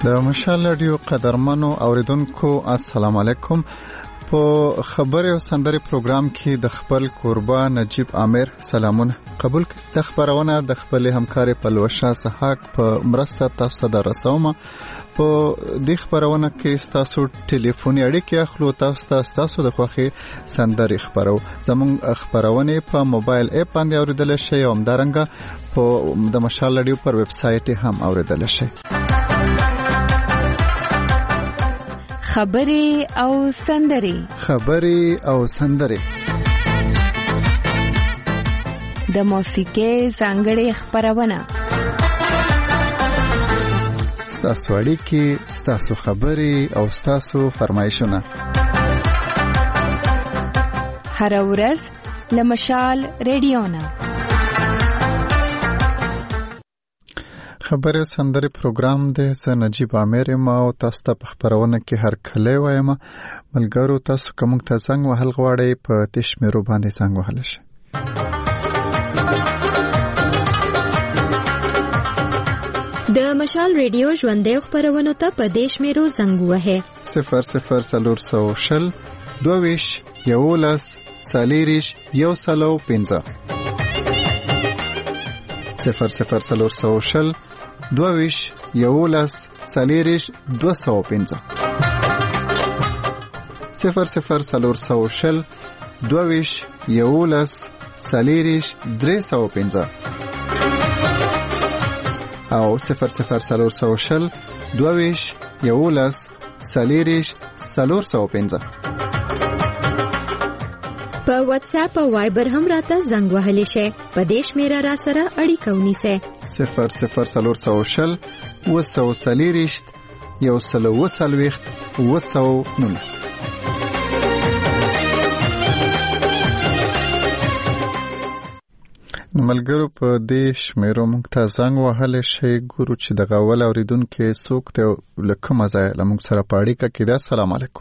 د مشال رادیو قدرمنو اوریدونکو السلام علیکم. په خبري او سندري پروګرام کې د خپل کوربه نجیب عامر سلامونه قبول کړئ. د خبرونه د خپل همکار پلوشه سحاق په مرسته تاسو ته رسوم. په دې خبرونه کې تاسو ټلیفوني اړیکې اخلو، تاسو د خوخي سندري خبرو. زموږ خبرونه په موبایل اپ باندې اوریدل شي او همدارنګه په د مشال رادیو پر ویب سټ هم اوریدل شي. خبري او سندري د موسیقۍ ځانګړې خبرونه، ستاسو اړیکې، ستاسو خبري او ستاسو فرمایشونه هر ورځ له مشال رادیو نه. خبري سندري پروګرام د نجیب عامر ما او تاسو ته په خبرونه کې هر کله وایم ملګرو، تاسو کوم ته څنګه وهل غواړئ په تشمیرو باندې څنګه وهل شي. د مشال رادیو ژوندې خبرونه ته په دشمیرو زنګ وهه 00 22 11 سالیریش یو سلو 15 00 22 11 سالیریش 215 00 22 11 سالیریش 315 او 00 22 11 سالیریش 415. په واتس اپ او وایبر هم راته زنګ وهلی شي. په دیش میرا را سره اړیکه ونیسه 00 وسو سالیریش یو سلو وسلويخت وسو نونس. ملګرو په دې شمیرو موږ ته زنګ وهلی شي. ګورو چې د غول اوریدونکو څوک ته لکه مزه لمږ سره پاړی کا کېده. السلام علیکم.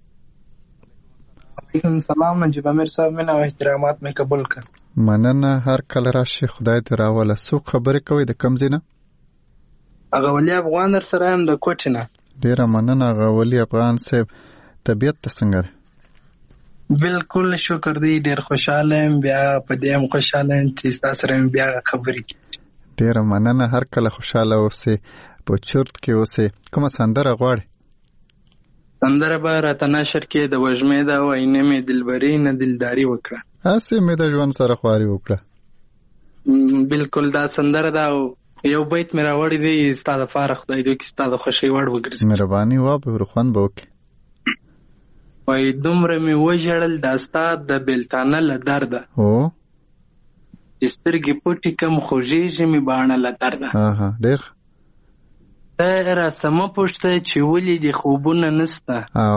وعلیکم السلام نجیب عامر صاحب، مینه او احترامات مې قبول کړ. مننه. هر کله راشي، خدای دې راوله. څوک خبرې کوي د کوم ځای نه؟ غولي افغان در سره هم د کوټې نه. ډیره مننه غولي افغان صاحب. طبیعت څنګه ده؟ بالکل شکر دی، ډیر خوشاله یم. بیا په دې هم خوشاله یم چې تاسو سره بیا خبرې کوي. ډیره مننه. هر کله خوشاله اوسئ، په چورت کې اوسئ. کومه سندره غواړئ؟ سندره به راته نشر کې د وژمې دا وایي نه مې دلبري نه دلداري وکړه، هسې مې د ژوند سره خواري وکړه. بالکل دا سندره دا یو بیت مې راوړی دی، ستا دپاره خدای دوی کې ستا د خوښۍ وړ وګرځي. مهرباني وابه خوند به وکړي. وایي دومره مې وژړل دا ستا د بېلتانه له درده، چې سترګې پټې کم خوږېږي مې باڼه له درده. ډېر ته راسمه پوښته چې ولې دې خوبونه نسته.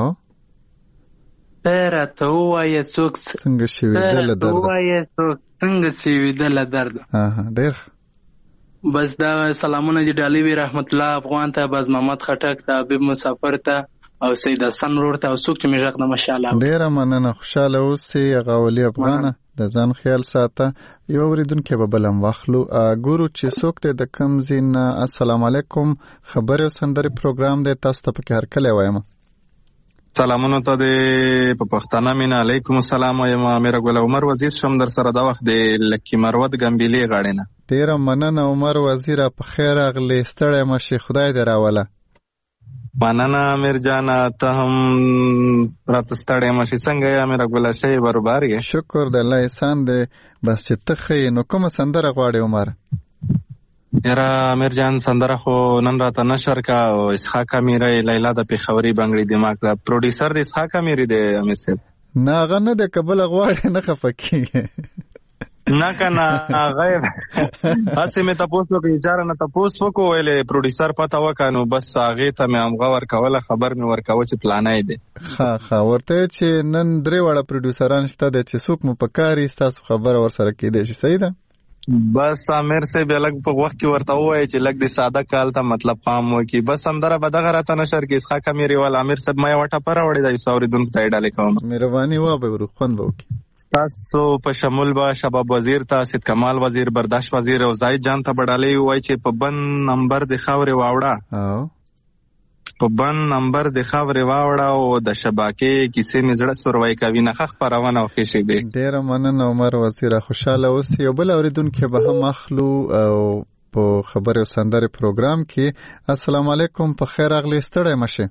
ته راته ووایه څوک څنګه شویده له درده. ووایه څوک څنګه شویده له درده. ډېر بس دا سلامونه دې ډالۍ وي رحمت الله افغان ته، باز محمد خټک ته، حبیب مسافر ته او سید حسن ورور ته او څوک چې مې غږ نه ماشاءالله. ډېره مننه. خوشاله اوسئ. غولي افغانه د ځان خیال ساته. یو اوریدونکی به بل هم واخلو. ګورو چې څوک دی د کوم ځای نه. السلام علیکم. خبرې او سندرې پروګرام دی، تاسو ته پکې هر کله وایم. سلامونه ته د په پښتانه مینه. علیکم السلام. یم امیر ګل عمر وزیر شم در سره دا وخت د لکی مروت ګمبيلي غاړې نه. ډېره مننه عمر وزیر. په خیر اغلی ستړی مشي، خدای دې راوله. مننه امیر جان، ته هم راته ستړی مشي. څنګه یې امیر ګل شي برابر یې؟ شکر د الله احسان دی. بس چې ته ښه نو کومه سندره غواړې عمر؟ یاره امیر جان سندره خو نن راته نشر کا او اسحاق امیری لیلا د پیښوري بنگړي دماغ دا پروډوسر د اسحاق امیری دی امیر صاحب. نه هغه نه د کبل غواړې نه خفه کیږي. نه کنه غیر اسې مې تاسو په اجازه نه تاسو وکړو ویلې پروډوسر پتا وکانو بس هغه ته مې امغه ورکوله خبر مې ورکاوه چې پلانای دی. ها ورته چې نن درې وړه پروډوسران شته د چې څوک مو پکاري تاسو خبر ور سره کېدې شي. صحیح ده. بس امیر سے به لګ په وخت کې ورته وای چې لګ د ساده کال ته مطلب پام وو کی بس اندره به دغه راته نشر کې اسحاق امیری ول امیر صاحب ما وټه پر وړي د سوریدون ته ډالې کوم. مهرباني و به ورخوند وکي. تاسو په شمول با شباب وزیر ته سید کمال وزیر برداشت وزیر او زاید جان ته بډالې وای چې په بن نمبر د خاورې واوړه په بند نمبر د خاورې واوړه او د شبکې کیسې مې زړه سوروي کوي نه خبرونه او خېشي دي. ډېر مننه عمر وزیر، خوشاله اوسئ. یو بل اوریدونکو به هم اخلو او په خبرې او سندرې پروګرام کې. السلام علیکم، په خیر اغلی، ستړی مشه.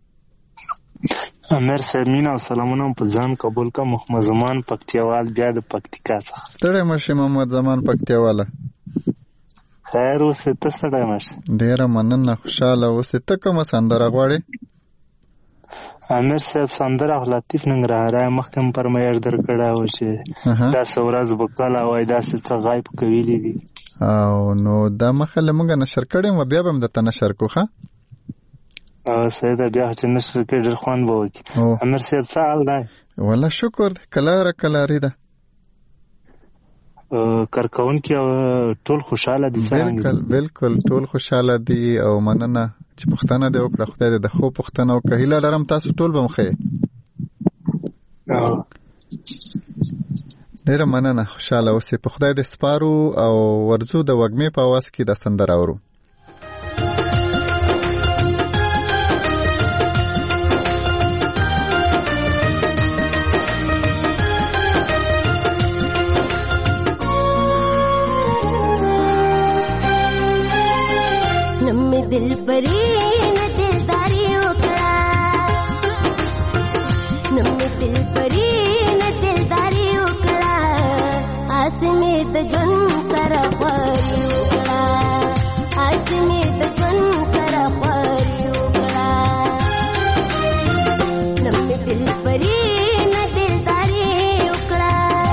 امیر صاحب مینا سلامونه په ځان قبول کا. محمد زمان پکتیاوال بیا د پکتیکا څخه. ستړی مشه محمد زمان پکتیاواله. خیر اوسه، ته ستړی مشه. ډېر مننه، خوشاله اوسه. ته کومه سندره غواړې؟ امیر صاحب سندره لطیف ننګرهاری مخکم پرمایش درکړه او چې دا سورز وکاله وای دا څه غایب کوي دي او نو دا مخله مونږه نشر کړم و بیا به د تنشر کوخه سیده بیا چې نشر کې ډېر خوان بوي. امیر صاحب سال دی والله شکر کلاری ده کارکون کې ټول خوشاله دي. بالکل ټول خوشاله دي او مننه چې پښتنه دې وکړه. خدای دې د خو پښتنه او کهیله لرم تاسو ټول به مخې. ډېر مننه، خوشاله اوسئ. په خدای دې سپارو او ورزو د وږمې په आवाज کې د سندره اورو. दिल परी न दिलदारी उकड़ा, नम्मे दिल परी न दिलदारी उकड़ा, आसमे द जन सरा ख्वारी उकड़ा, आसमे द जन सरा ख्वारी उकड़ा, नम्मे दिल परी न दिलदारी उकड़ा,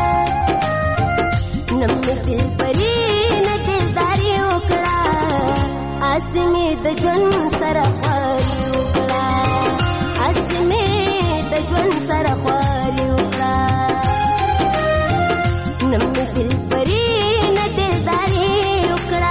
नम्मे दिल परी न दिलदारी उकड़ा, आसमे د ژوند سره خواري وکړه، اسمه د ژوند سره خواري وکړه، نمې دل پرې نه دلداري وکړه.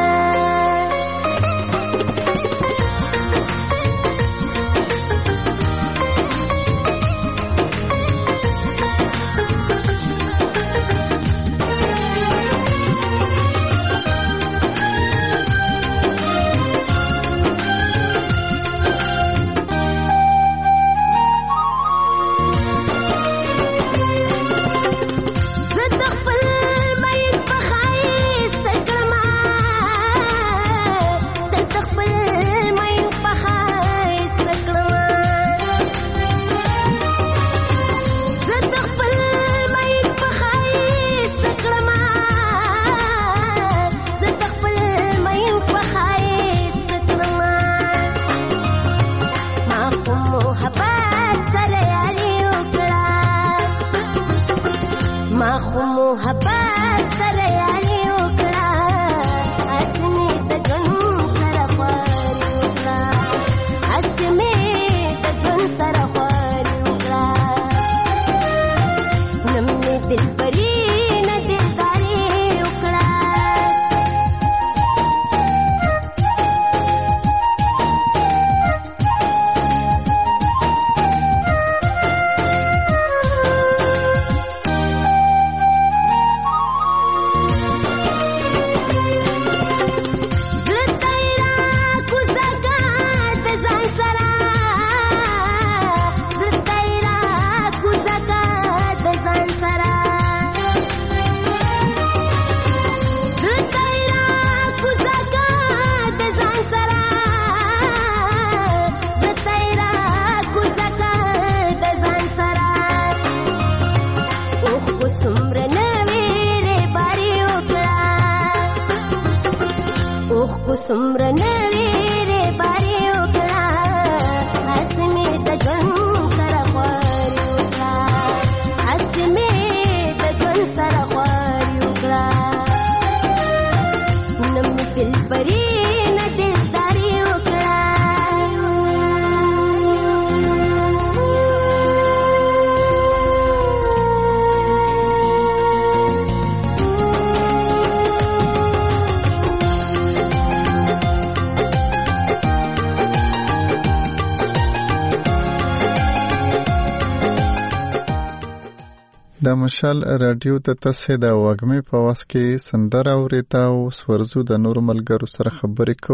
د مشال رادیو ته تاسو د وږمې په واس کې سندره اورېتا او سورزو د نور ملګرو سره خبرې کو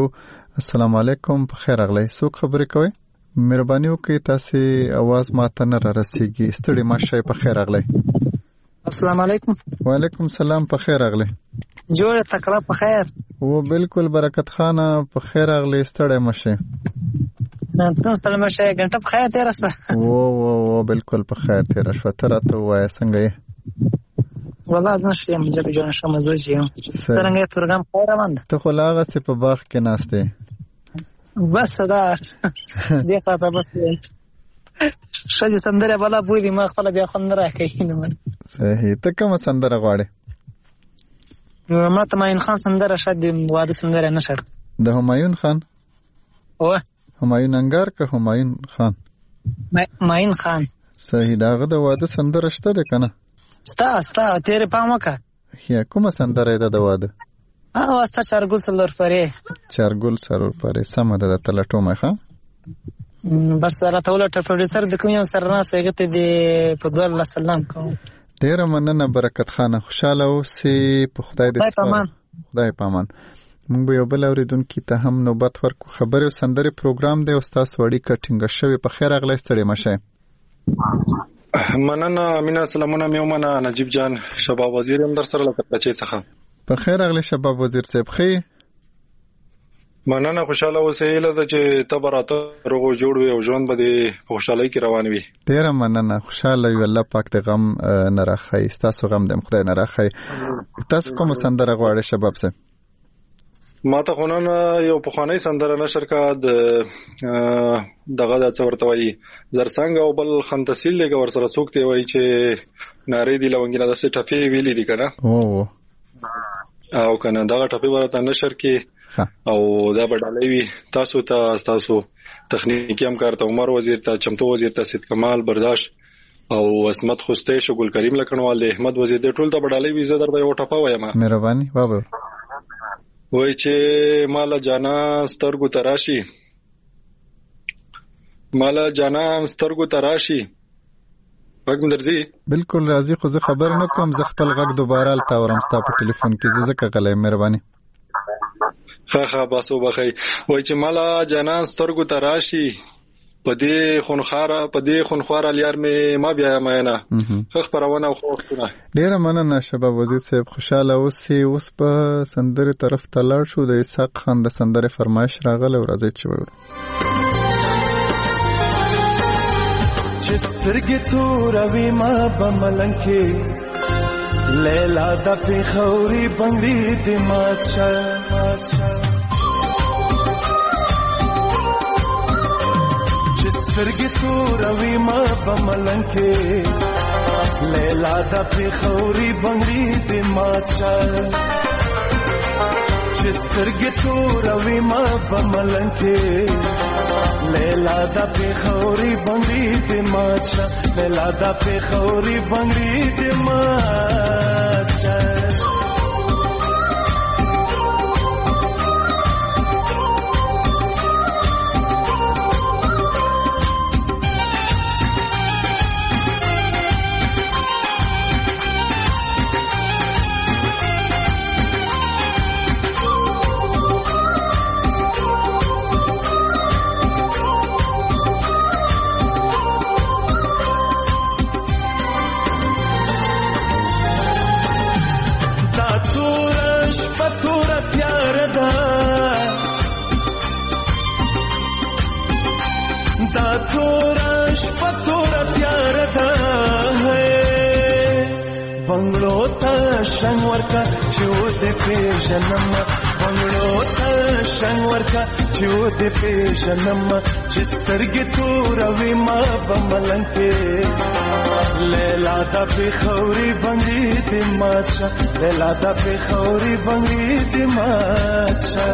السلام علیکم، په خیر راغلی. څوک خبرې کوي؟ مهرباني وکړئ تاسو आवाज ماته نه رسیږي. ستړي مشه. په خیر راغلی. السلام علیکم. وعلیکم السلام. په خیر راغلی. جوړه تکړه په خیر. او بالکل برکت خانه په خیر راغلی. ستړي مشه. تاسو ستړي مشه غنټه په خیر تیر اسبه. او بالکل په خیر تیر شو. تر ته وای څنګه یې؟ والله نشته مجرد جوړ شم مزوجي څنګه پروګرام خیر روان ده. ته خو لاغه سي په باغ کې ناشته بس دا دې خاطر بس شاید سندره بالا بوې دي ما خپل بیا خوند راکې نه. صحیح. ته کوم سندره غواړې؟ ما ته ماین خان سندره شاید واده سندره نشړ. د همایون خان؟ او همایون انګار که همایون خان؟ ماین خان. صحیح. داغه د واده سندره شته ده کنه؟ ستا تیرې پام وکړه. یا کومه سندره ده د واده؟ واسطه چارګل سلور پرې. چارګل سلور پرې. سم ده. د تلټومه ښه بس راته ولټ پروډوسر د کوم یو سره نه سېګته دی په دوه سلام کوم. ډیره مننه برکت خانه. خوشاله اوسې. په خدای دې سپارم. خدای پامان. موږ به یو بل اوریدونکي ته هم نوبت ورکو. خبرې او سندرې پروګرام دی او ستاسو اړیکه ټینګه شوې. په خیر راغلی. ستړي مشه. مننه امینا. سلامونه میومنه. نجیب جان شباب وزیر هم در سره لکه بچی څخه. په خیر راغلی شباب وزیر صاحب. خې مننه. خوشاله اوسې. لږ چې تبراته روغو جوړ وي او ژوند به دې په خوشحالۍ کې روان وي. ډیره مننه. خوشاله وي. الله پاک دې غم نه راخی. تاسو غم دې خدای نه راخی. تاسو کوم سندره غواړئ شباب صاحب؟ ما ته خونن یو پخوانی سندره نشر کا د دغه د څورته وایي زرڅنګ او بل خنتسیل لګ ور سره څوک دی وایي چې ناری دی لونګینه د ټفی ویلې دي کنه. او کنه دا ټفی ورته نشر کې او دا بدلې وي. تاسو تخنیکی همکار ته عمر وزیر ته چمتو وزیر ته سید کمال برداشت او عصمت خوسته شو ګل کریم لکنوال د احمد وزیر د ټول ته بدلې وي. زه درته یو ټپه وایم. مهرباني بابا. وای چې مالا جانا سترګو تراشي. مالا جانا سترګو تراشي. وګم درځي. بالکل راځي. خو زه خبر نه کوم. زه خپل غږ دوباره التاورم ستا په ټلیفون کې. زه ځکه غلې. مهرباني. ها باسو بخی. وای چې مالا جانا سترګو تراشي. پدې خونخوار الیار می ما بیا ماینا خخ پرونه او خوښونه. ډیره مننه شباب وزیر صاحب. خوشاله اوسې. اوس په سندره طرف ته لاړ شو. د اسحاق خان د سندره فرمایش راغله او راځي چې وګورو. چې سترګې توروي ما په ملنګ کې لیلا د پیښوري بنګړي د مات شه. سترګې توروي ما په ملنګ کې لیلا د پیښوري بنګړي د مات شه. چې سترګې توروي ما په ملنګ کې لیلا د پیښوري بنګړي د مات شه. لیلا د پیښوري بنګړي د مات شه. شنگ ورکا چو دے پیشنم. بنگلو تا شنگ ورکا چو دے پیشنم. چسترگی تو روی ما بملنگ کے لیلا دا پیښوري بنګړي د مات شه. لیلا دا پیښوري بنګړي د مات شه.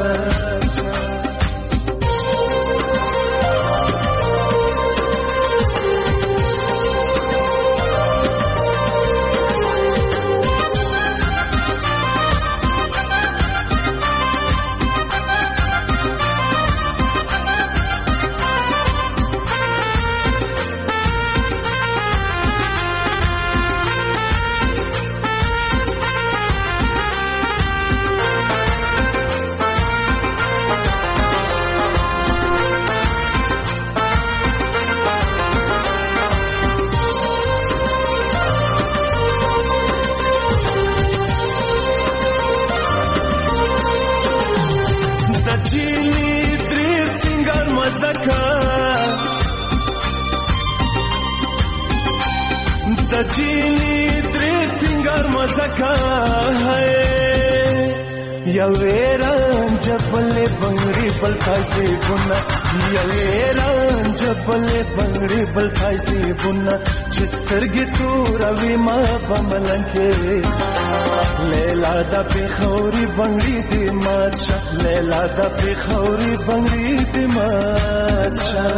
سجینی درې سنگار مزکا ہے یا ویران جبل بنگړي بل خاصه بنا یا ویران جبل بنگړي بل خاصه بنا چسترګي تور وی ما بملنکه لیلا د پیخوري بنگړي دې ماتشه لیلا د پیخوري بنگړي دې ماتشه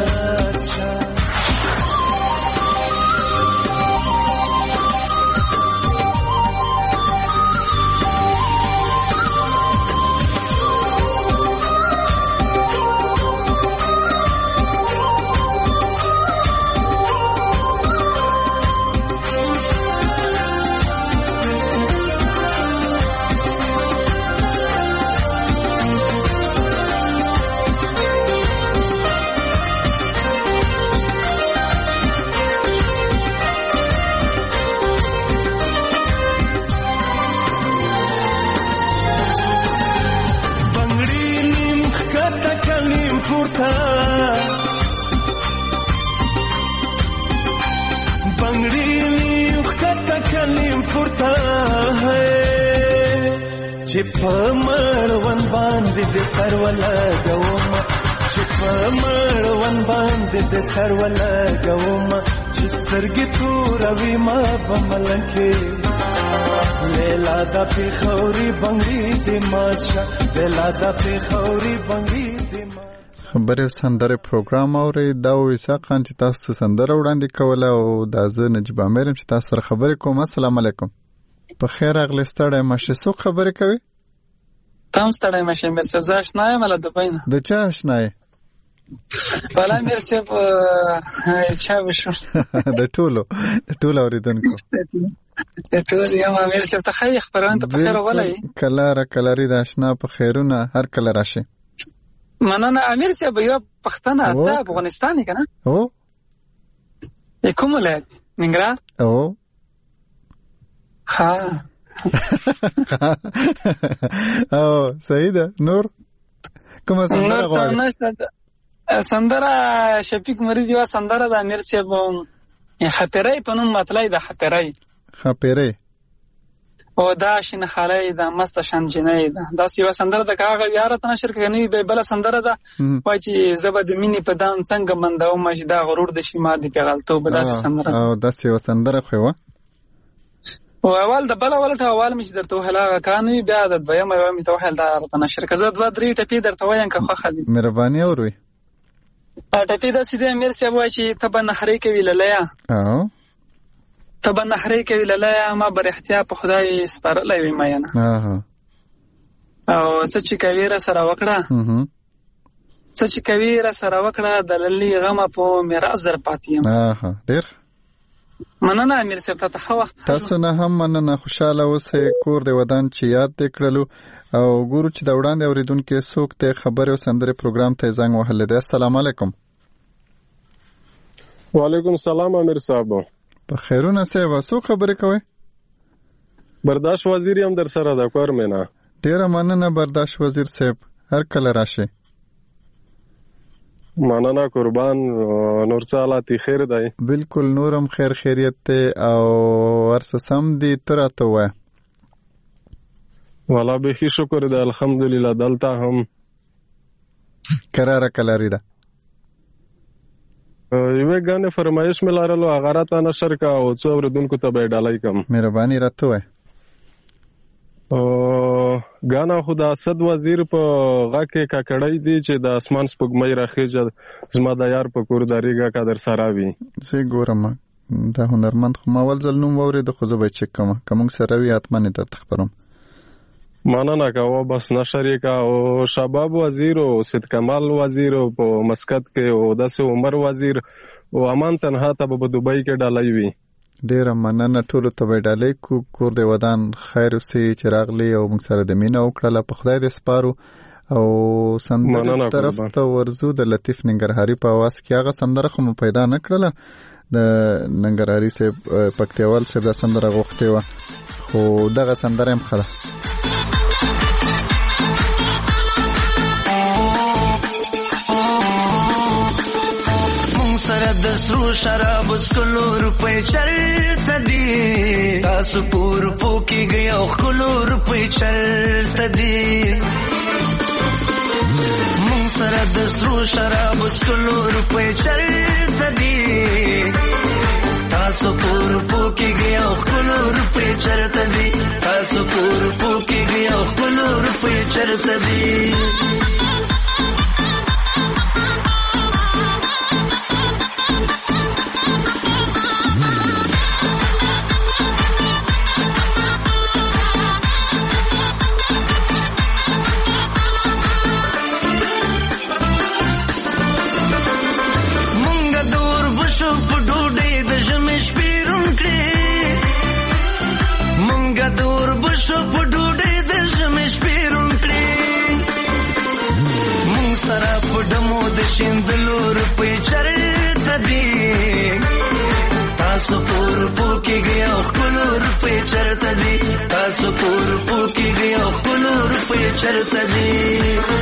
پمړون باندې د سر ولګوم چې پمړون باندې د سر ولګوم چې سترګې توروي ما بملکه لیلا د پیخوري بنګړي دې ماشه لیلا د پیخوري بنګړي دې خبرې سندره پروګرام اوري دا ویسا خان چې تاسو سندره وړاندې کوله او دا زه نجیب امیر چې تاسو سره خبرې کوم. السلام علیکم. په خیر اغلی ستړی مشه څوک خبرې کوي؟ تام ستړی مشه میر صاحب زه اشنا یم له دوبۍ نه. د چا اشنا یې؟ والا میر صاحب چا وشو د ټولو اوریدونکو د ټولو یم میر صاحب ته ښایي خپرونه ته په خیر غولی کلاري د اشنا په خیرونه هر کله راشي. مننه امیر صاحب. یو پښتنه ته افغانستان کې نه او کوم ولایت؟ ننګرهار. او ها او صحیح ده. نور کومه سندره غواړې؟ سندره شفیق مرید یو سندره د امیر صاحب خپرای په نوم مطلع ده. خپرای او دا شین خالای دا مست شان جنای دا یو سندره د کاغه یاره تنه شرکه نه وی بل سندره ده وای چې زبد مینی په دان څنګه منداو مش دا غرور د شیما د پیغلتو بل سندره او دا یو سندره خو او اول د بل اول ته اول مش درته هلا کانوي بیا د دویم یو می توحل دا تنه شرکه زه 2 3 ټپی درته وایم که خو خالي مهرباني اوروي ټپی دا سیده امیر صاحب وای چې تبه نحری کوي للیا او تبه نحری کوي للیا ما بر احتیا په خدای سپارلای وي ما نه او څه چې کوي را سره وکړه د للی غمه په میراث در پاتیم. ډیر مننه امیر صاحب ته ښه وخت. تاسو نه هم مننه. خوشاله اوسئ. کور د ودان چې یاد دې کړلو او ګورو چې د وړاندې اوریدونکو څوک ته خبرې او سندرې پروګرام ته زنګ وهلی دی. السلام علیکم. وعلیکم السلام امیر صاحب. په خیرونه صاحب څوک خبرې کوي؟ برداشت وزیر هم در سره د کور مینا. ډیره مننه برداشت وزیر صاحب. هر کله راشي. مننه قربان. نور څه حالات خیر دی؟ بالکل نورم خیر خیریت ته او ورسه سم دی تراته وای. والا به شکر دی الحمدلله. دلته هم قراره کلاری ده. یوه غانه فرمایش ملارلو هغه راته نشر کا او څو اوردونکو ته به ډالای کم. مهرباني راته وای. غانا خدا صد وزیر په غاکه ککړای دی چې د اسمان سپوږمۍ راخېجه زما د یار په کورداریګه قدر سراوي. زه ګورم دا هنرمند خو ما ول ځل نوم وورید خو زه به چک کوم سروي اتمنه ته خبرم. مننه کوه بس نشری کا او شباب وزیر او سید کمال وزیر په مسقط کې او داسې عمر وزیر او امان تنها ته په دوبۍ کې ډالای وی. ډیر مننه ټولو ته وډالې کور د ودان خیر اوسې چراغلی او موږ سره د مینا وکړه په خدای دې سپارو او سندره طرف ته ورزو د لطیف ننګرهاري په आवाज کې هغه سندره خو پیدا نکړله د ننګرهاري سه پکتیوال سه د سندره غوښته و خو دغه سندره هم خله مونږ سره د سرو شراب سکلو روپی چرته دی تاسو پور پوکی گیا خلو روپی چرته دی مون سره د سرو شراب سکلو روپی چرته دی تاسو پور پوکی گیا خلو روپی چرته دی تاسو پور پوکی گیا خلو روپی چرته دی شیندلو روپی چرته دی تاسو پور پوکی گیا خلو روپی چرته دی تاسو پور پوکی گیا خلو روپی چرته دی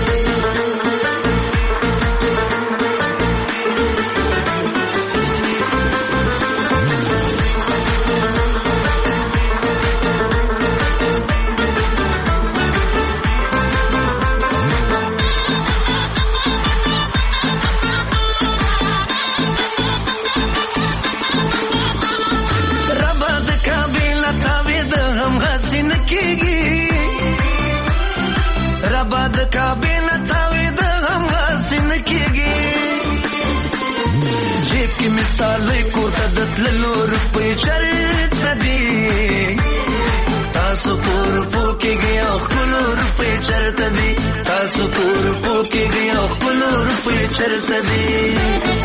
مثال کو تدت للو روپی چرته دی تاسو پور پوکی گیا خلو روپی چرته دی تاسو پور پوکی گیا خلو روپی چرته دی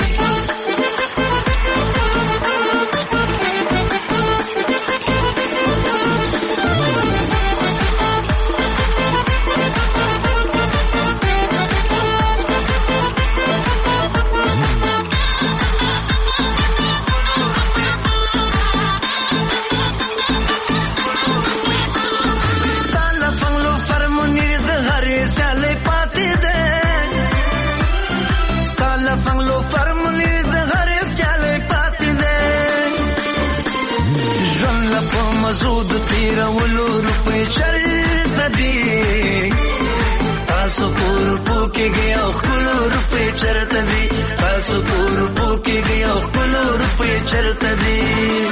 تاسو پور پوکی گیا خلو روپی چرته دی تاسو پور پوکی گیا خلو روپی چرته دی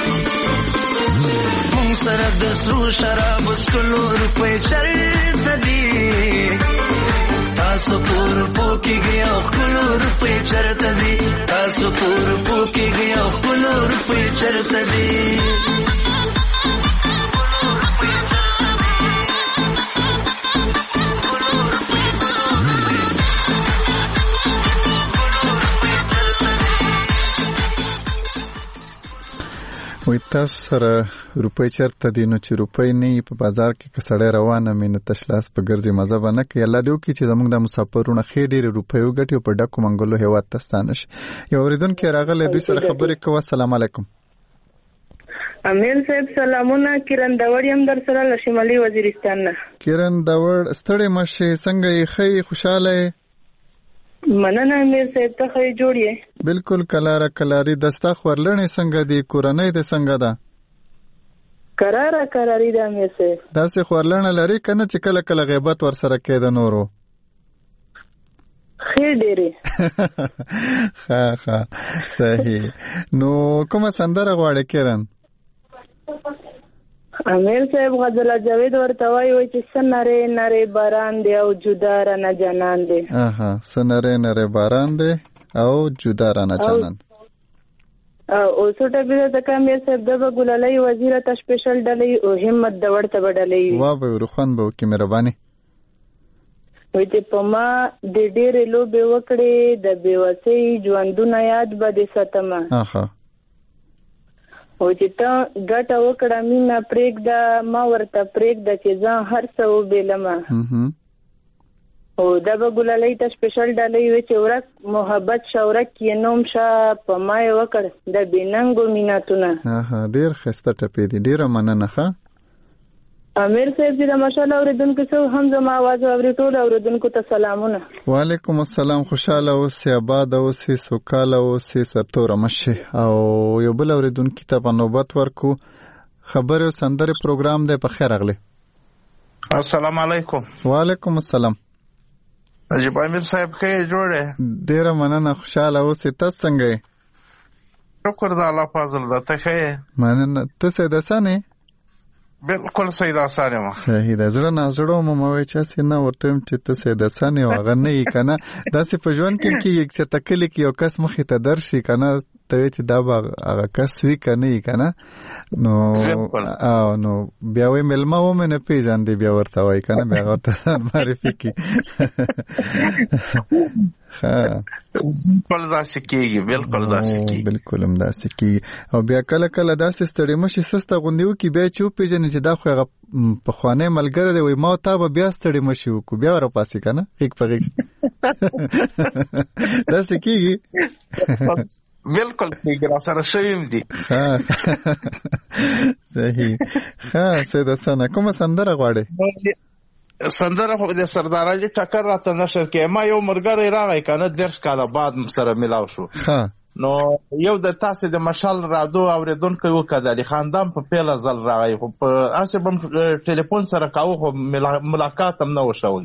مون سره د سرو شراب سکلو روپی چرته دی تاسو پور پوکی گیا خلو روپی چرته دی تاسو پور پوکی گیا خلو روپی چرته دی وای تاسو سره روپۍ چرته دي نو چې روپۍ نه په بازار کې کسړې روانه مې نو تشلاس په ګرځي مزه به نه کوي الله دې وکړي چې زموږ د مسافرونه ښې ډېرې روپۍ وګټي او په ډکو منګلو هېواد ته ستانه شي. یو اورېدونکی راغلی دوی سره خبرې کوه. السلام علیکم. امیر صاحب سلامونه. کیرن داوړ یم در سره له شمالي وزیرستان نه. کیرن داوړ ستړی مشې څنګه یې ښې خوشحاله یې؟ مننه امیر صاحب ته ښه جوړ یې. بالکل کلاره کلاري دستا خورلنې څنګه دي کورنۍ دې څنګه ده؟ کراره کراري ده امیر صاحب. داسې خورلنه لري که نه چې کله کله غیبت ورسره کوي د نورو؟ ښې ډېرې. ښه صحیح. نو کومه سندره غواړې کیرن؟ امیر صاحب غزل جاوید ورته وایي چې سنره نره باران دی او جدا رانه جانان دی. سنره نره باران دی او جدا رانه جانان. او څوټه به د امیر صاحب د ګلالۍ وزیره ته سپیشل ډلې او همت د ورته بدلې. وا به روخان به کی مهرباني. وای چې په ما د ډېرې لوبې وکړې د بیوسۍ ژوندونه یاد به دې ساتمه. او چې ته ګټه وکړه مینه پرېږده ما ورته پرېږده چې زه هر څه وبېلمه. او دا به ګلالۍ ته سپیشل ډالۍ وي چې ورک محبت شه ورک یې نوم شه په ما یې وکړ د بې ننګو مینتونه. ډېر ښایسته ټپې دي. ډېره مننه. ښه امیر صاحب چې د مشال اوریدونکو څو هم زما आवाज اوري ټول اوریدونکو ته سلامونه. وعلیکم السلام. خوشاله اوسئ، آباد اوسئ، سوکاله اوسئ، سرتوره مشه. او یو بل اوریدونکو ته په نوبت ورکو. خبر او سندره پروګرام دی، په خیر اغله. السلام علیکم. وعلیکم السلام. عجیب امیر صاحب کې جوړه ډیره مننه. خوشاله اوسئ. تاسو څنګه یې؟ شکر د الله فضل ده. ته ښه؟ مننه. ته څه دسانه؟ بالکل صحیح ده. ساره ما صحیح ده. زړه نه زړه مو وای چې نه ورته چې ته څه دسانه واغ نه یې کنه. داسې په ژوند کې یک چرته کلی کې یو کس مخې ته درشي کنه، ته چې دا هغه کس وی کنه یې کنه، نو بیا وې ملما و مې نه پیژاندې، بیا ورته وای کنه، بیا ورته معرفي کی. بالکل داسې کېږي. بالکل داسې کېږي. بالکل هم داسې کېږي. او بیا کله کله داسې ستړی مشي سسته غوندې وکړي، بیا چې وپېژنې چې دا خو هغه پخوانی ملګری دی، وایي ما تا به بیا ستړی مشي وکړو، بیا ورپاسې که نه غېږ په غېږ. داسې کېږي. بالکل کېږي. را سره شوي هم دي. صحیح. ښه سید حسنه، کومه سندره غواړې؟ سندره خو د سردار علي ټکر راته نشر کې. ما یو مرګری راغی کنه 10 کاله بعد سره ملاو شو. نو یو د تاسو د مشال رادیو اوریدونکو وکړل خاندان په پیله ځل راغی، خو په اسه بم ټلیفون سره کاوه، خو ملاقات هم نه وشول.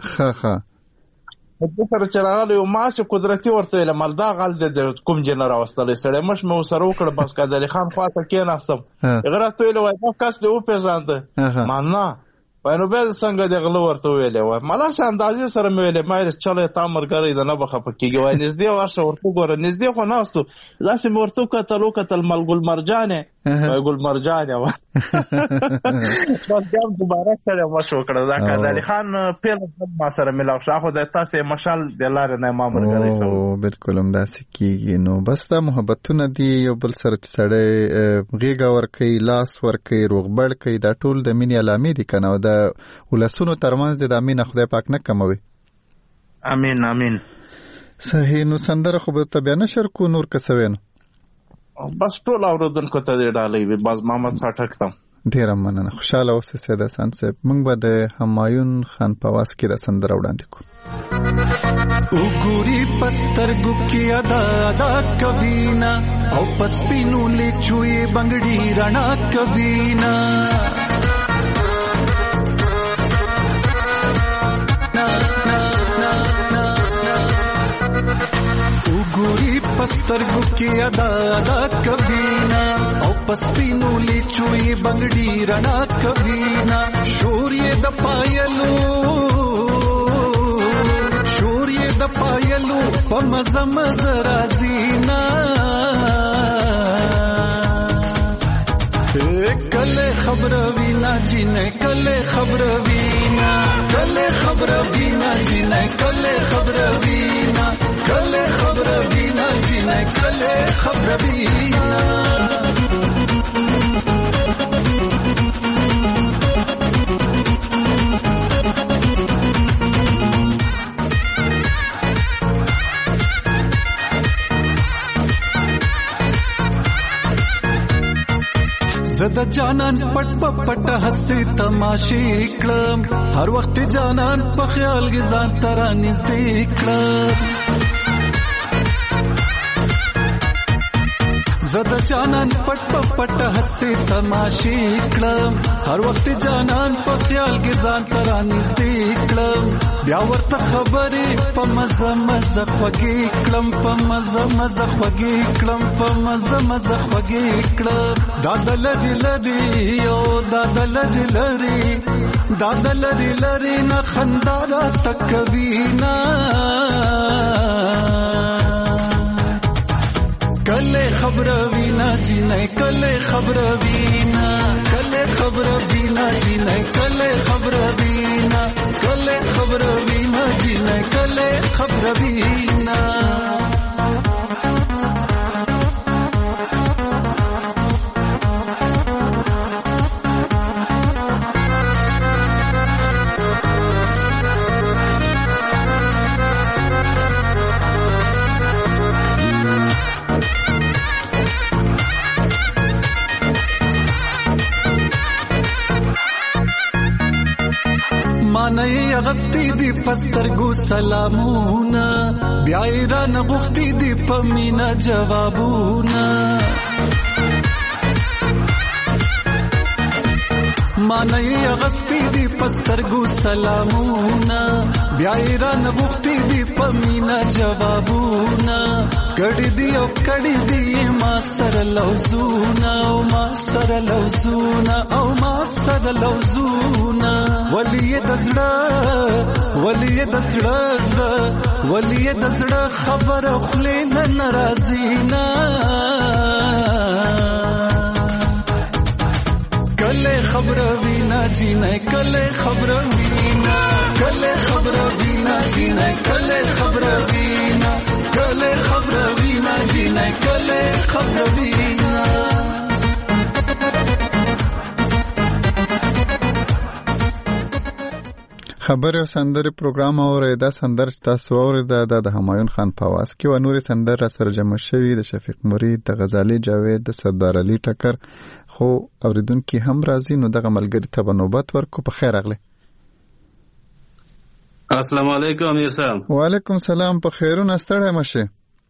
د سره چرغاله یو ماشه قدرتي ورته مالدا غل د کوم جنرال واستلې سره مش مو سره وکړ. بس کدل خان خواته کې ناستم غره ته ویل وای کاس ته و پیژاند معنا وینو به څنګه د غلو ورته ویلې وای مالا څه اندازې سره مې ویلې ما چلې تا مرګري د نه بخه پکېږي وای نږدې ورشه ورته ګوره نږدې خو ناستو لاسه مې ورته کتل ملګل مرجانه وای ګل مرجانه وای بس جام دوباره سره مشو کړه دا کدل خان پیل ما سره ملاو شاخو د تاسو مشال د لار نه ما مرګري سو. بالکل هم داسې کېږي. نو بس دا محبتونه دي یو بل سره چې سړی غېږه ورکوي، لاس ورکوي، روغبړ کوي، دا ټول د مینې علامې دي که نه، او د ولسونو ترمنځ د مینه خدای پاک نه کموي. امین امین. صحیح. نو سندره خو به ته بیا نشر کو نور کسوي نو بس ټول اوریدونکو ته دې ډالۍ باز محمد خټک ته ډیره مننه. خوشاله اوسئ سید حسن صاحب. موږ به د همایون خان په واس کې د سندره وړاندې کوو. وګوري پسترګو کې ادا ادا کبینا او پسپینو لچوي بنگړي رڼا کبینا وګوري پسترګو کې ادا ادا کبینا او پسپینو لچوي بنگړي رڼا کبینا شورې د پایلو په مزه مزه رازینا کله خبر وینا جنې کله خبر وینا کله خبر وینا جنې کله خبر وینا کله خبر وینا جنې کله خبر وینا زد جانان پټ پټ حسې تماشې کړم هر وخت جانان په خیال کې ځان تر نږدې کړم زد جانان پټ پټ حسې تماشې کړم هر وخت جانان په خیال کې ځان تر نږدې کړم بیا ورته خبرې په مزه مزه خوږې کړم په مزه مزه خوږې کړم په مزه مزه خوږې کړم دا لری او دا لری نه خندارا تکوینا کله خبر وینا جنې کله خبر وینا کله خبر وینا جنې کله خبر وینا کله خبر وینا جنې کله خبر وینا مانای اغستی دی پسترګو سلامونه بیا ایران غوښتي دی پمینا جوابونه مانای اغستی دی پسترګو سلامونه بیا ایران غوښتي دی پمینا جوابونه کړي دی او کړي دی ما سره لوزونه او ما سره لوزونه او ما سره لوزونه ولی د زړه خبر خپل ناراضی نه کله خبر وینا جینه کله خبر وینا کله خبر وینا جینه کله خبر وینا کله خبر وینا جینه کله خبر وینا خبر او سندره پروګرام اوریدا سندر تاسو اوریدا د همایون خان په आवाज کې و نور سندر را سره جمع شوی د شفیق مرید د غزالی جاوید د سردار علي ټکر خو اوریدونکو هم راځي نو دغه ملګری ته نوبت ورکو په خیر اغله السلام علیکم امیر صاحب وعلیکم سلام په خیرونه ستړی مشه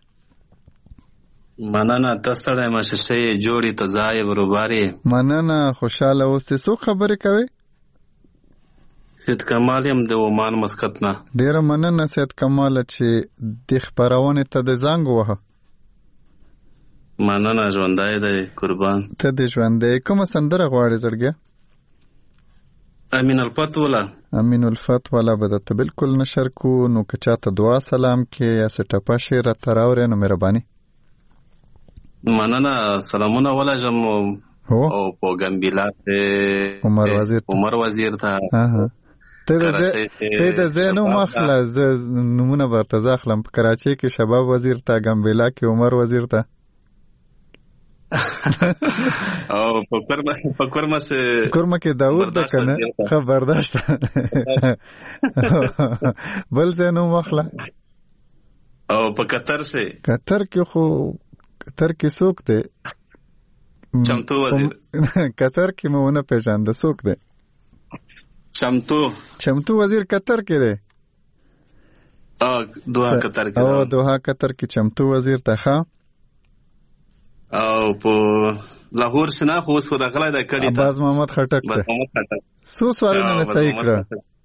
مننه تستړی مشه شي جوړی ته ځای برابرې مننه خوشاله اوسې سو خبرې کوي سید کمال هم د عمان مسقط نه ډیره مننه سید کمال چې د خبرونه ته د زنګ وه مننه ژوندای دی قربان ته د ژوندای کوم سندره غواړې زړګیا امین الفت والا به ته بالکل نشر کو نو که چاته دعا سلام کې یا سټپا شعر تراورې نو مهرباني مننه سلامونه ولا جم او په ګمبیلات عمر وزیر ته ته د زینو مخله نمونه ورته ځخلم په کراچۍ کې شباب وزیر ته ګمبیلا کې عمر وزیر ته او په کورما کې داود ده کنه خبرداشت بل زینو مخله او په قطر کې څوک دی چمتو وزیر قطر کې مونه پیژاند څوک دی چمتو وزیر قطر کې دی دوحه قطر کې چمتو وزیر ته ښه او په لاهور سنا خو اوس راغلی دا کړي باز محمد خټک سو سوالونه مې صحیح کړه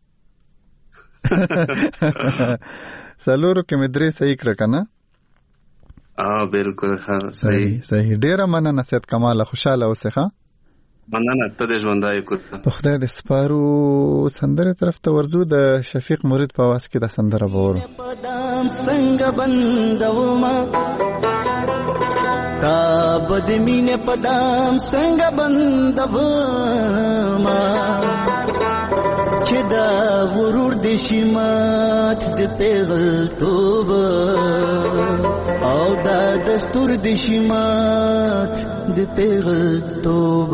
سلورو کې مې درې صحیح کړه کنه بالکل صحیح ډیره مننه سید کمال خوشاله اوسه ښه مننه ته د ژوندای کو په خدای د سپارو سندره طرف ته ورزو د شفیق مرید په आवाज کې د سندره باور پدام څنګه بندوما تا بد مینه پدام څنګه بندوما چې دا غرور د شمات د پیغل توب او دا دستور د شمات د پیغل توب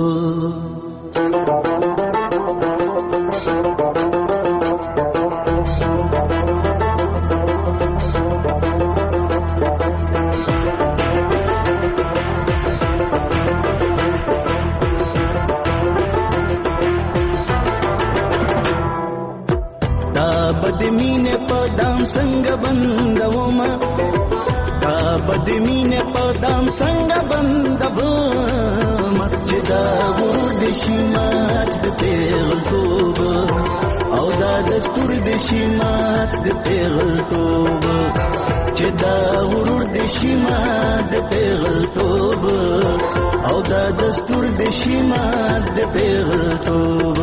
بدمینه پدام څنګه بندوما تا بدمینه پدام څنګه بندوما چې دا غرور د شمات د پیغل توب او دا دستور د شمات د پیغل توب چې دا غرور د شمات د پیغل توب او دا دستور د شمات د پیغل توب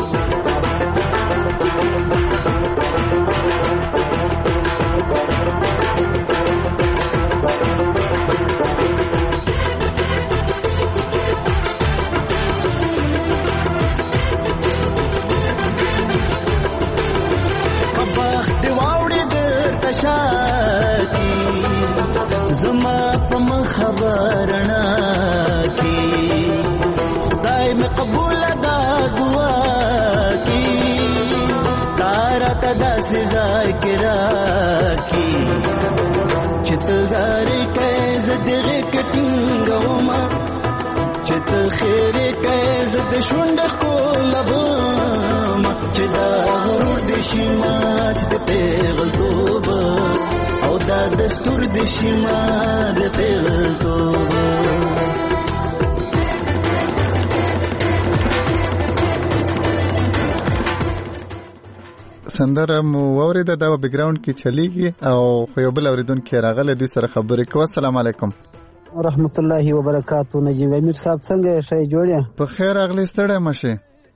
زما په خبرنا کی خدای می قبول دا دعا کی تارا تدا سزا کرا کی چتزار کیز دغه کټینګوما چت خیر کیز د شوند کولبما چې دا غرور شمات د پیغلتوب او دا دستور د شمات د پیغلتوب سندره مو وریده دا په بیک گراوند کې چلیږي او خو یو بل اوریدونکو راغله دوی سره خبرې کوي. السلام علیکم ورحمت الله وبرکاتہ. نجیب امیر صاحب څنګه شې جوړه؟ په خیر اغلی ستړی مشه.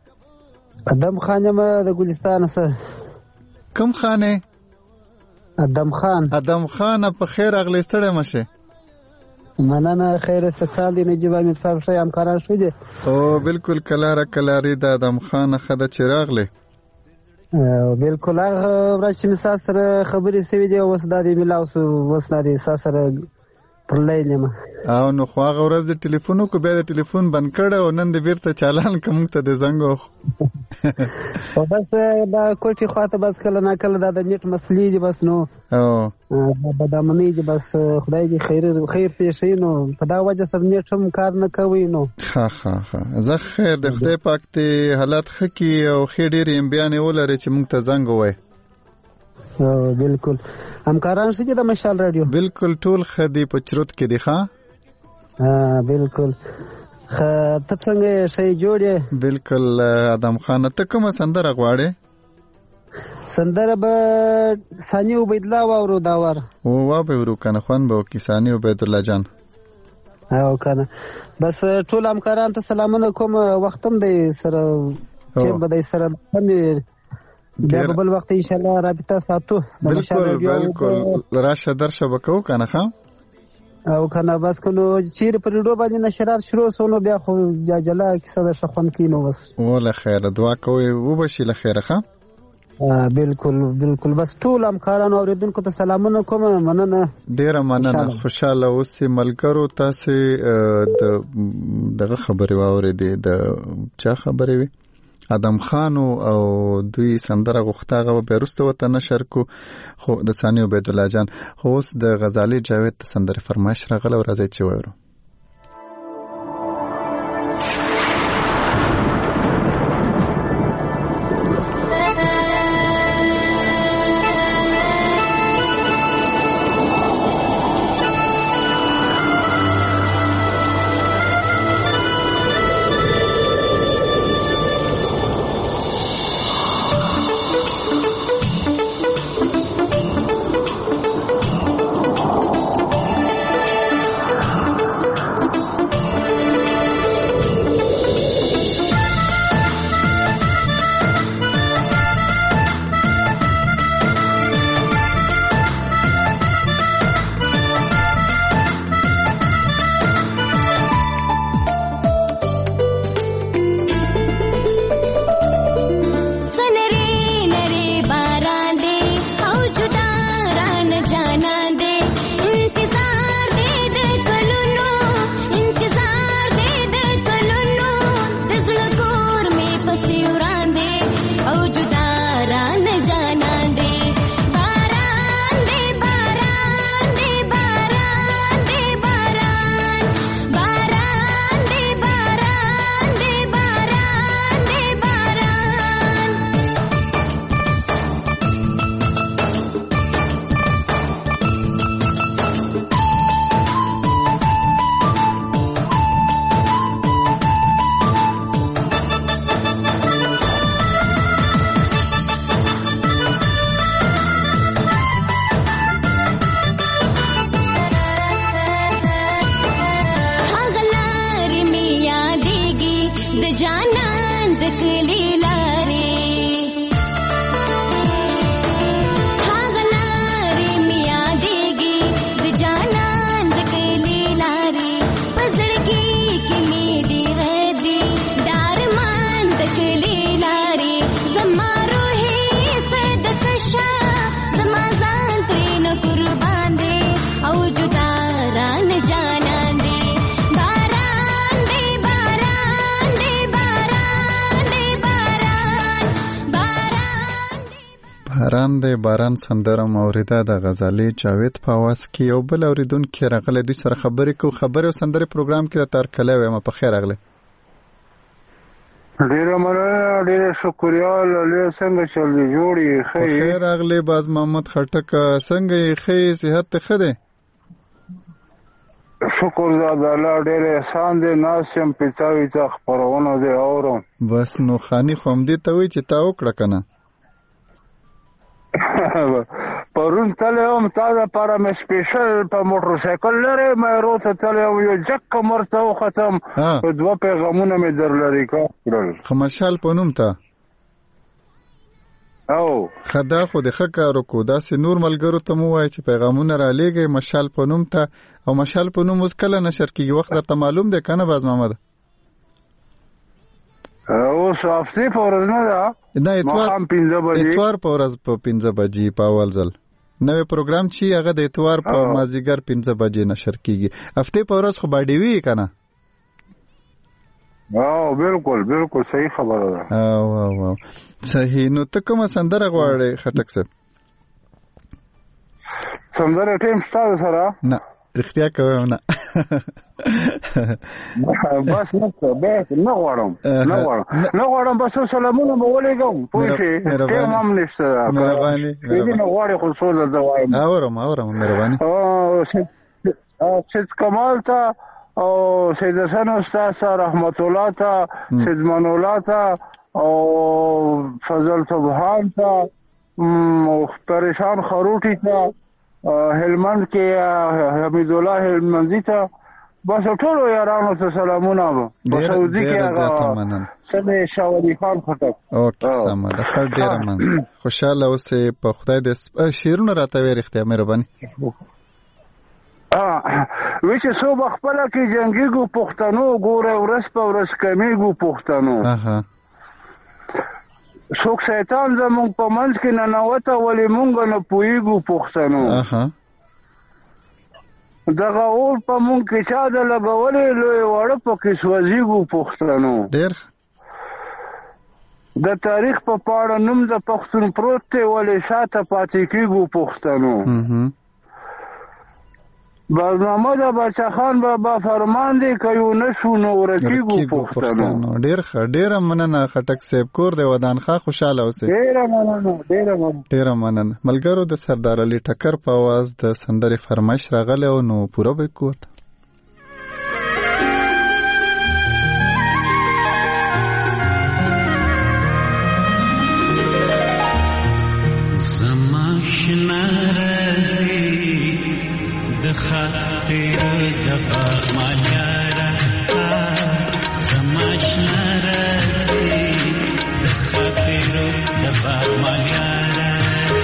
ادم خان ما د ګلستان سره. کوم خانه؟ ادم خان. ادم خان په خیر اغلی ستړی مشه. مننه خیر استقبال دی نجیب امیر صاحب شې همکاران شوي دي. او بالکل کلاری د ادم خان خده چراغ له بالکل هغه ورځ چې مسا سره خبرې سوي دي اوس د دې ملاو اوس د دې سره پر لینم او نو خو هغه ورځ د ټلیفون کو بیا د ټلیفون بند کړ او نن د بیرته چالان کوم ته د زنګو او بس دا کوټي خواته بس کله نه کله د نیټ مسلې دي بس نو او بدامنی دي بس خدای دې خیر پېښې نو په دا وجه سره نیټ هم کار نه کوي نو ها زه خیر د خدای پاک ته حالت خکی او خیر ډېر بیان ولري چې مونږ ته زنګ وای. بالکل همکاران شته د مشال رادیو بالکل ټول خدي په چروت کې دي. ښا بالکل ته څنګه شې جوړې؟ بالکل ادم خان ته کوم سندره غواړې؟ سندره به ثاني عبید الله واورو داور او به ورو کنه خوان به کی ثاني عبید الله جان او کنه بس ټول همکاران ته سلامونه کوم. وختم دی سره چې به دی سره بیا بل وخت ان شاء الله رابطه ساتو. بالکل راشه درشه وکاو کنه ښا او کنه بس کنو چیر پر ډو باندې نشرات شروع سونو بیا خو جلا کیسه د شخون کینو بس ولا خیر دعا کوي وبشي له خیره ښا. بالکل بس ټول همکارانو اوریدونکو ته سلامونه کوم. مننه ډیره مننه. خوشاله اوسې ملګرو. تاسو دغه خبرې واورېدې د چا خبرې وي؟ ادم خان او دوی سندره غوښتاغه به وروسته وته نشر کو خو د ثاني عبید الله جان خو اوس د غزالی جاوید سندره فرمایش راغله او راځي چې وایو. باران سندره موریده د غزالی جاوید په आवाज کې یو بل اوریدونکو راغله دوی سره خبرې او سندره پروګرام کې د تار کله وایم په خیر اغله. ډیره مننه، ډیره شکریا. له څنګه چل دی جوړی؟ خیر اغلی باز محمد خټک څنګه یې؟ ښه صحت ته ښه دی؟ شکر د الله ډیر احسان دی. ناس یم پیڅاوي ته خبرونه دی اورم. بس نو خاني خو هم دې ته وایي چې تا وکړه که نه؟ پرون تللی وم تا دپاره مې سپیشل په موټر سایکل لرې مې روته تللی وم، یو جک کمر ته وختم، 2 پیغامونه مې در لرې کړل. ښه مشال په نوم ته؟ او ښه دا خو د ښه کار وکړو. داسې نور ملګرو ته مو ووایه چې پیغامونه رالیږئ مشال په نوم ته. او مشال په نوم اوس کله نشر کېږي؟ وخت درته معلوم دی که نه باز محمد؟ اوس هفتې په ورځ نه ده، ماښام 5 بجې، اتوار په ورځ په 5 بجې په اول ځل نوی پروګرام چې هغه د اتوار په مازدیګر 5 بجې نشر کېږي. هفتې په ورځ خو باډې وي که نه؟ بالکل بالکل صحیح خبره ده. صحیح. نو ته کومه سندره غواړې خټک صاحب؟ سندره ټیم شته سره؟ نه رښتیا کوم نه. بس نه غواړم بس سلامونه به ولېږم پوه شې، ټیم هم نشته. مهرباني نه غواړې خو څو درته وایم. اورم مهرباني. سید کمال ته او سید حسن استاد ته، رحمت الله ته، سید منولا ته او فضل سبحان ته، پریشان خروټی ته، هلمند کې حمید الله هلمندي ته، بس ټولو یارانو ته سلامونه. په سعودي کې هغه سمې شاولي خان خټک. اوکې سمه ده، ښه ډېره مننه. خوشحاله اوسې، په خدای دې. شعرونه راته وایې رښتیا مهرباني؟ وی چې څو به خپله کې جنګېږو پښتنو، ګوره ورځ په ورځ کمیږو پښتنو. څوک شیطان زمونږ په منځ کې ننوته، ولې مونږ نه پوهېږو پښتنو. دغه اور په مونږ کې چا ده لګولې، لوی واړه پکې سوځېږو پښتنو. ډېر د تاریخ په پاڼه نوم د پښتون پروت دی، ولې شاته پاتې کېږو پښتنو. برنامه د باچا خان بابا فرمان دی، که یو نشو نو ورکېږو پښتنو. ډېر ښه، ډېره مننه خټک صاحب. کور دی ودان ښه، خوشحاله اوسئ. ډېره مننه. ملګرو د سردار علي ټکر په اواز د سندرې فرمایش راغلی و، نو پوره به کور ته. خاطر دبا مالیارا زماشنا رازی خاطر دبا مالیارا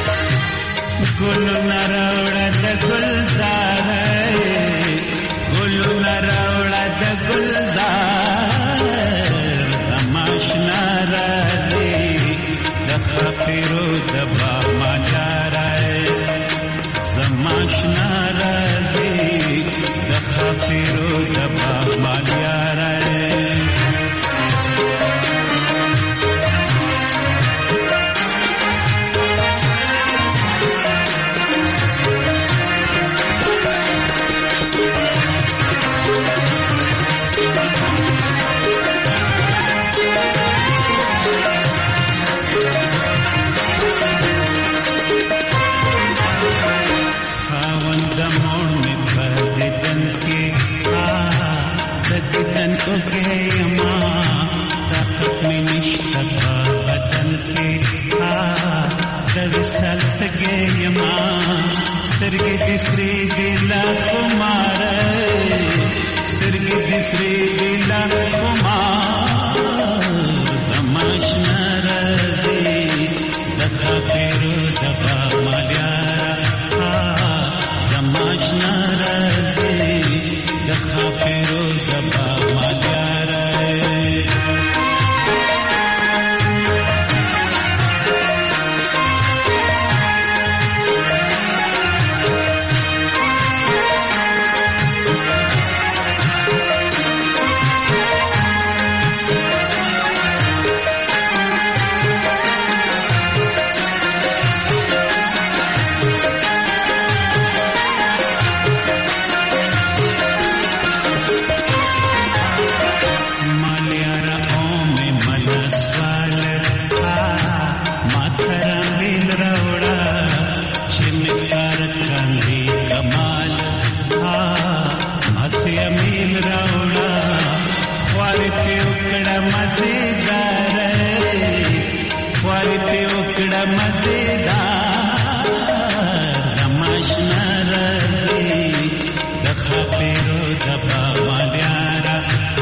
گلو نراوڑا د گلزار، گلو نراوڑا د گلزار زماشنا رازی خاطر دبا مالیارا زماشنا फिरो दबा मालियारा Sri Dila Kumar, Sri Dila Kumar, Damashna Razi, Dakha Peru Daba Malyara, Damashna Razi, Dakha Peru Daba Malyara. خواري په وکړه مزیدار خواري په وکړه مزیدار دماشنا راځي د خپلو د بابا دیارا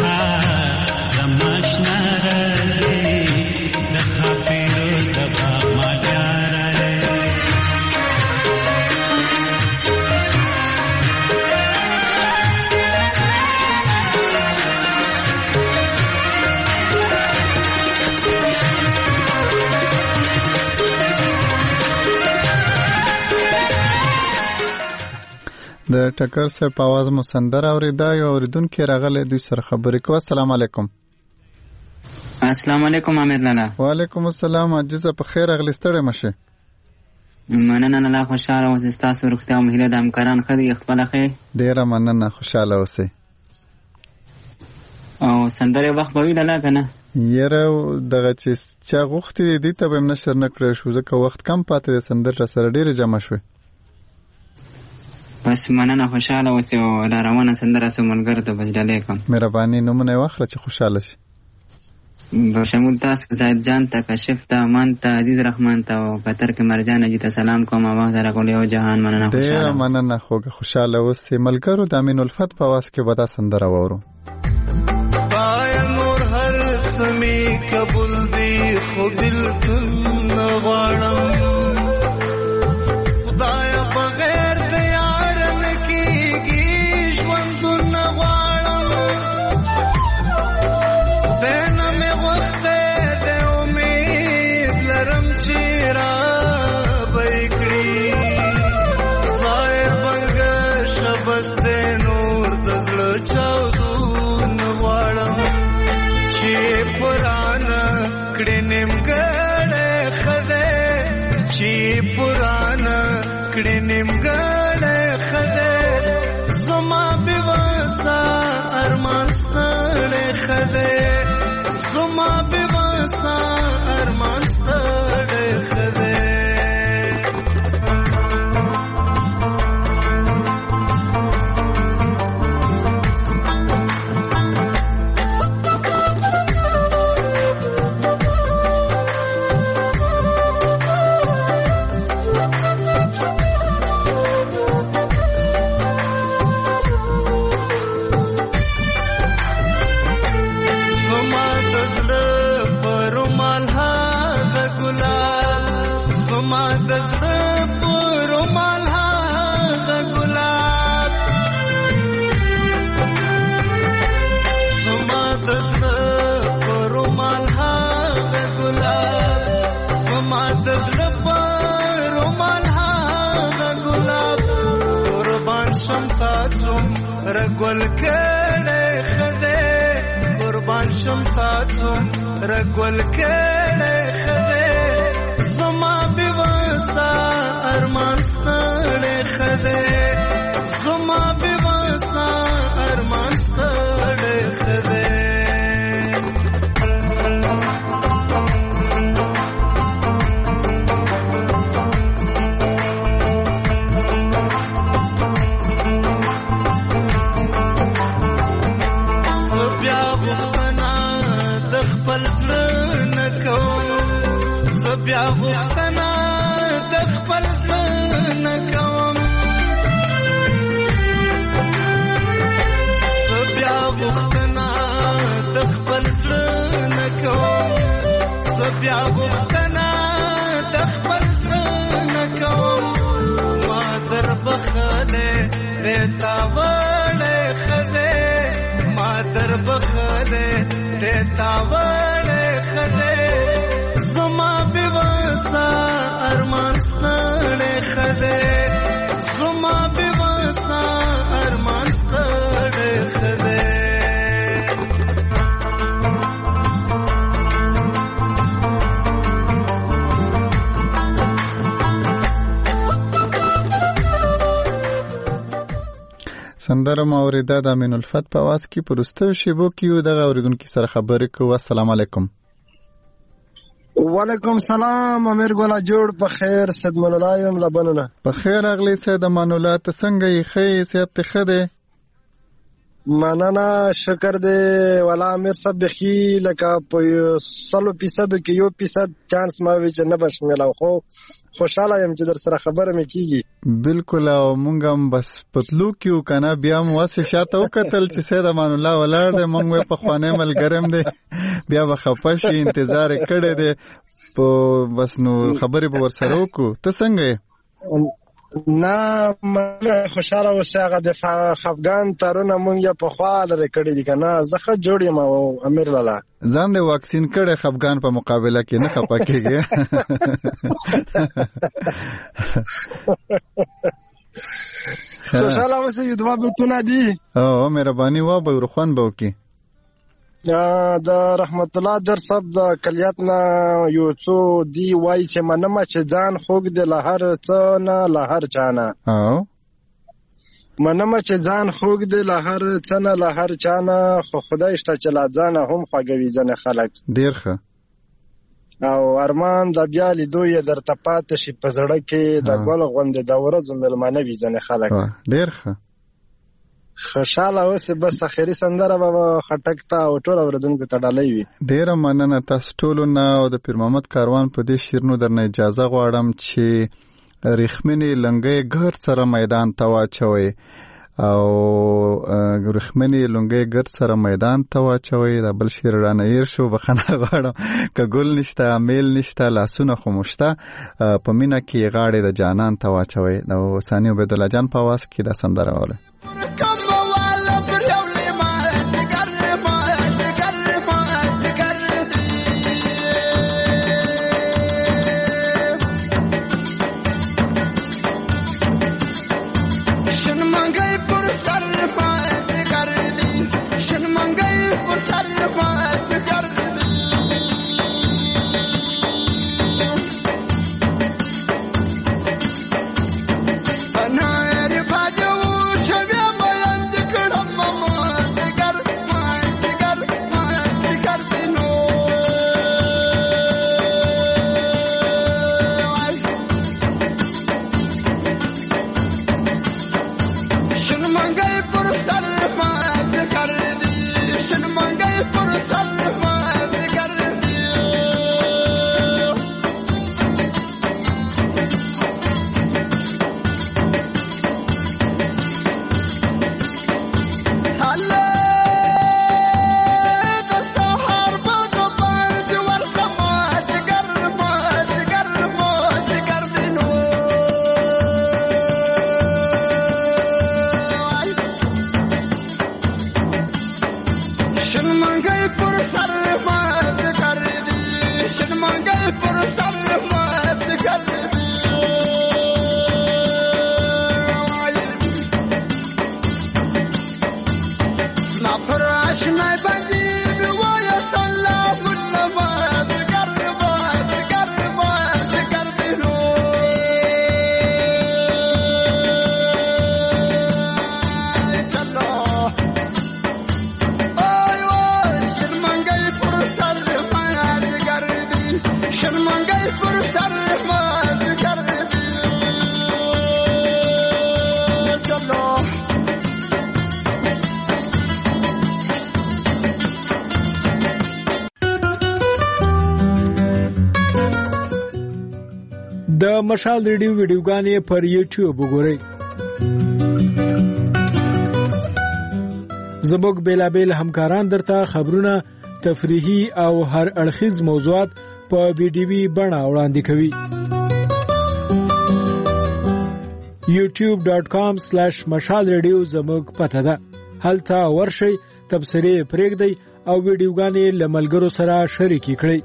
زماشنا راځي د خپلو د بابا دیارا د ټکر سره په आवाज مو سندره اوریدا یو اوریدونکو راغله دوی سره خبرې کوي. السلام علیکم. السلام علیکم امیر لالا. وعلیکم السلام. عزیزه په خیر اغلی ستړی مشه. مننه الله خوشاله اوسې تاسو روغتیا او مهله د همکاران خدای خپل خیر. ډیره مننه خوشاله اوسې. او سندره وخت به ویلا کنه. یره دغه چې چا غوښتي دي ته به نشر نکړې شو ځکه وخت کم پاتې د سندره سره ډیره جمع شوه. بس مننه خوشاله اوسې او روانه سندره سم ملګر ته بجلې کوم. مهرباني نومونه واخله چې خوشاله شي. بشمول تاسو زید جان ته کشف ته مان ته عزیز رحمان ته او پتر کې مرجان جی ته سلام کوم او زرا کول یو جهان مننه خوشاله. ډیر مننه خوشاله اوسې ملګرو. د امین الفت په واس کې ودا سندره وورو. پای نور هر سمي قبول دی خو بالکل نغړم خدای بغیر د یار نکیږي ژوند نغړم دنه مې وخت د امید لرم چې را بېکړي ظاهر بنګ شبست نور د زړه چاودو نغړم چې پرانا کړي نیمګړې خده چې پرانا کړي نیمګړې خده زما بواسا ارمان ستړې خده زما بواسا ارمان ستړې خده رګول کړه خده قربان شم تاسو رګول کړه خده زما بواسا ارمان ستړې خده زما بواسا ارمان ستړې خده بیا غوښتنه د خپل ځان کوم بیا غوښتنه د خپل ځان کوم بیا غوښتنه د خپل ځان کوم ما در بخله د تاوړې خده ما در بخله د تاوړې خده زما بواسا ارمان ستړې خده زما بواسا ارمان ستړې خده سندره موریدا د امین الفت په واس کې پرستو شیبو کې دغه اوریدونکو سره خبرې کوو. السلام علیکم. وعلیکم سلام امیر ګولا جوړ په خیر سید من الله یم لبنونه په خیر اغلی سید من الله ته څنګه یې خې سید ته خده مننه شکر دی والا امیر صاحب بخي لکه په 100% کې 1% چانس ما وی چې نه بش ملاو خو خوشاله يم چې در سره خبره مې کیږي بالکل او مونږ هم بس پتلو کیو کنه بیا مو واسه شاته وکتل چې سید امان الله ولاړ دی مونږ په خوانه ملګرم دی بیا وخپشي انتظار کړی دی په بس نو خبرې به ور سره وکړو ته څنګه نه مله خوشاله اوسه هغه د خفګان ترونه مونږه په خواله کړی دي کنه زخه جوړ یم او امیر لاله ځان د واکسین کړه خفګان په مقابله کې نه خپکیږي خوشاله اوسه یو دوا بتونه دي او مهرباني و به ورخوان به وکي د رحمت الله در صاحب د کلیات نه یو څو دی وای چې منم چې ځان خوګ د لهر څه نه لهر چانه او منم چې ځان خوګ د لهر څه نه لهر چانه خو خدای شته چې لا ځان هم خوګوي ځنه خلک ډیر ښه او ارمان د بیا لیدو یې در تپات شي په زړه کې د ګل غوند د ورځ ملمنه وي ځنه خلک ډیر ښه خوشاله اوسه بس اخري سندره به خټک تا او ټول اوردونکو ته ډالۍ وي ډیره مننه تاسو ټول نه او د پیر محمد کاروان په دې شیرنو درنه اجازه غواړم چې رخمنی لنګي ګر سره میدان ته واچوي او رخمنی لنګي ګر سره میدان ته واچوي د بل شیر رانه ير شو بخنه غواړم ک ګل نشته میل نشته لاسونه خموشته په مینا کې غاړې د جانان ته واچوي نو ثاني عبد الله جان په واس کې د سندره وره د مشال ریډیو ویډیوګانې پر یوټیوب وګورئ. زموږ بیلابیل همکاران درته خبرونه، تفریحي او هر اړخیز موضوعات په ویډیوي بڼه وړاندې کوي. youtube.com/mashalradio زموږ پته ده. هلته ورشئ، تبصرې پرېږدئ او ویډیوګانې له ملګرو سره شریکې کړئ.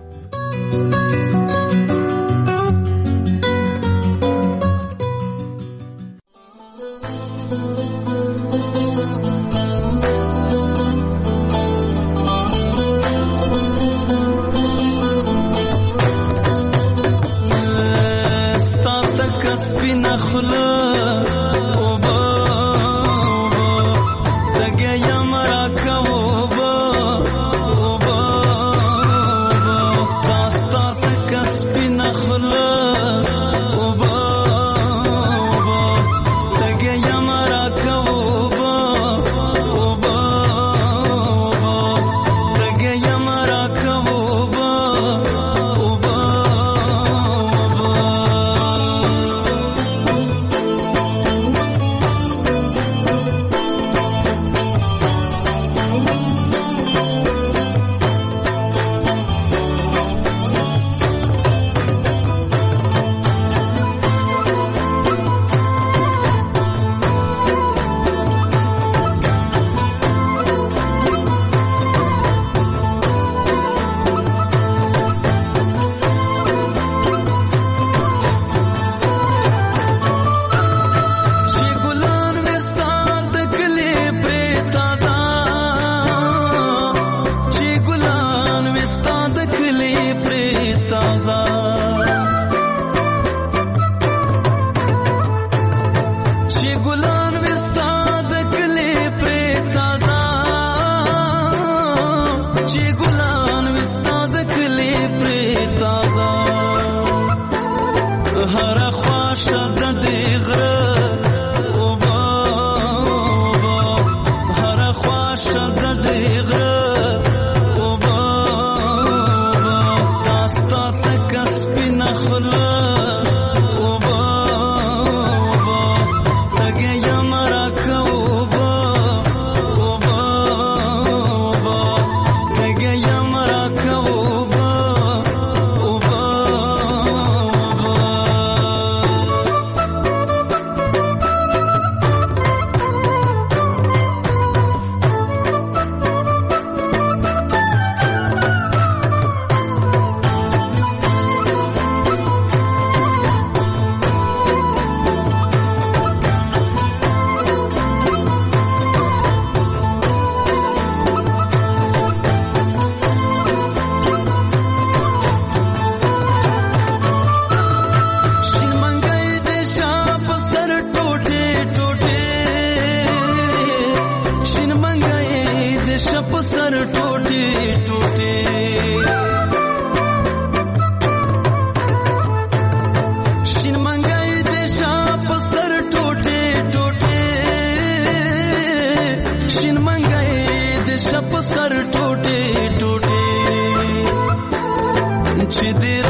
ټوټه ټوټه چې